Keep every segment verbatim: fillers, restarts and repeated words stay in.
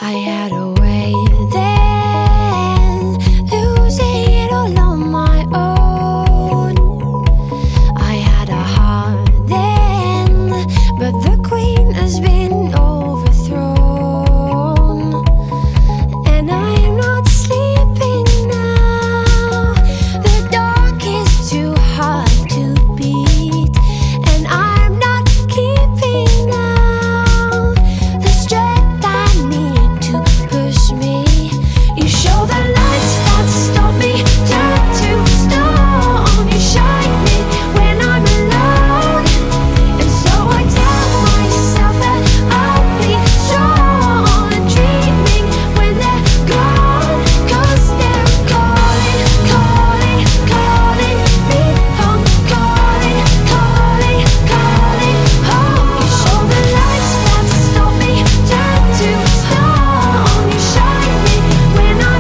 I had a way then, losing it all on my own. I had a heart then, but the queen has been overthrown. And I am not sleeping now. The dark is too hard to beat, and I'm not keeping now the strength I need to push me. You show the lights that stop me, turn to stone. You shine me when I'm alone, and so I tell myself that I'll be strong. And dreaming when they're gone, 'cause they're calling, calling, calling me home. Calling, calling, calling home. You show the lights that stop me, turn to stone. You shine me when I'm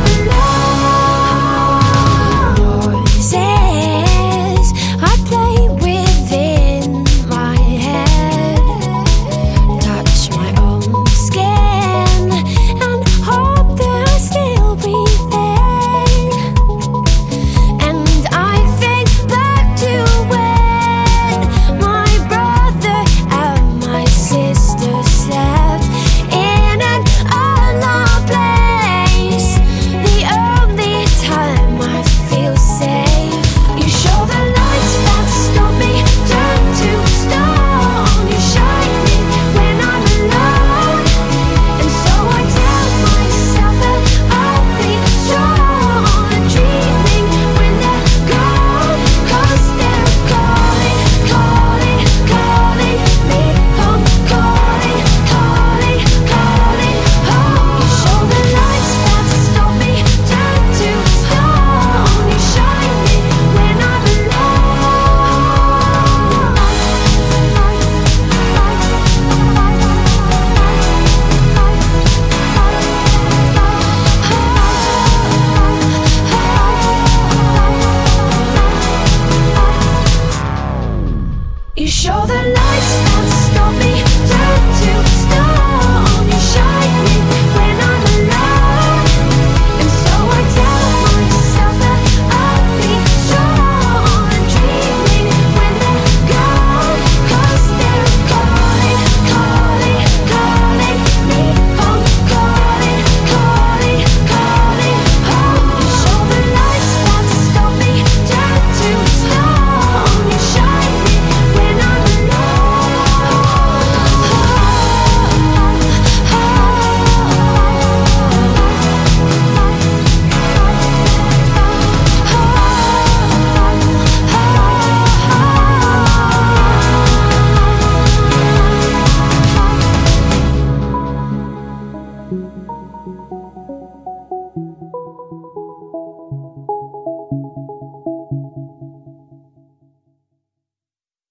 alone. Voices I play within my head, touch my own skin and hope that I'll still be there. And I think back to when my brother and my sister slept in an unknown place. The only time I feel safe. You show the lights that stop me, turn to stone. You shine me when I'm alone, and so I tell myself that I'll be strong. And dreaming when they're gone, 'cause they're calling, calling, calling me home. Calling, calling, calling home. You show the lights that stop me, turn to stone. You shine me when I'm alone. You show the